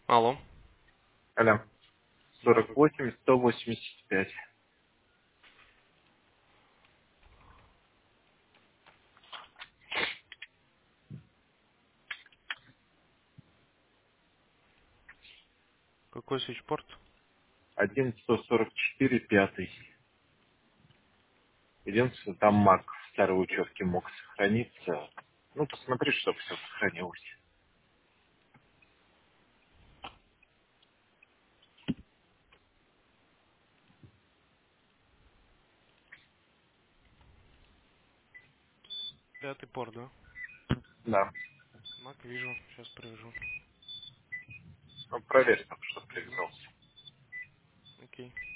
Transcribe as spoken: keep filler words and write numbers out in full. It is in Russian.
Алло. Алло. Да, сорок как? восемь сто восемьдесят пять. Какой свечпорт? один сто сорок четыре пятый. Единственное, там маг в старой учетке мог сохраниться. Ну, посмотри, чтобы все сохранилось. Пятый порт, да? Да. Мак вижу, сейчас привяжу. Ну, проверь, там, что Угу. привязался. Окей.